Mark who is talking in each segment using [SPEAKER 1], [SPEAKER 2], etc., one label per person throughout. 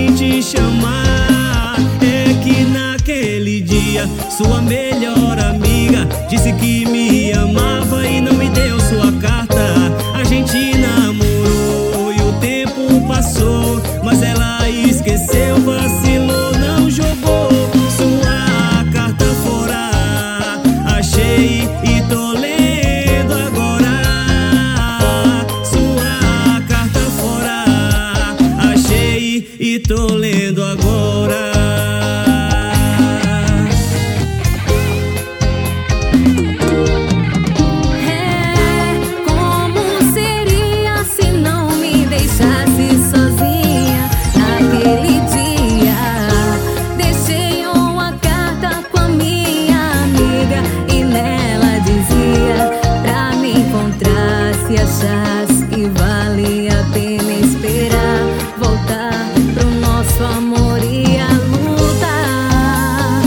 [SPEAKER 1] vim te chamar. É que naquele dia sua melhor amiga disse que me amava e não me deu sua carta. A gente namorou e o tempo passou, mas ela esqueceu, vacilou, não jogou sua carta fora. Achei e tô lendo agora. Sua carta fora. Achei e tô lendo agora.
[SPEAKER 2] Se achasse que valia a pena esperar, voltar pro nosso amor e a lutar.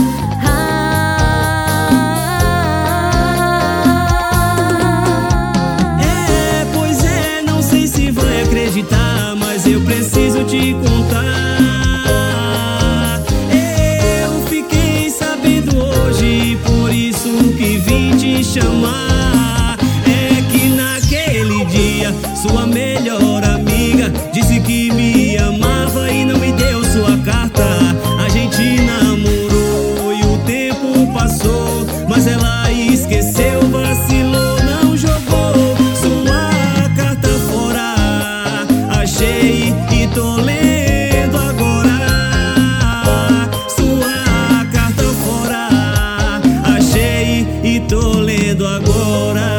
[SPEAKER 1] Pois é, não sei se vai acreditar, mas eu preciso te contar. Eu fiquei sabendo hoje, por isso que vim te chamar. Sua melhor amiga disse que me amava e não me deu sua carta. A gente namorou e o tempo passou, mas ela esqueceu, vacilou, não jogou sua carta fora. Achei e tô lendo agora. Sua carta fora. Achei e tô lendo agora.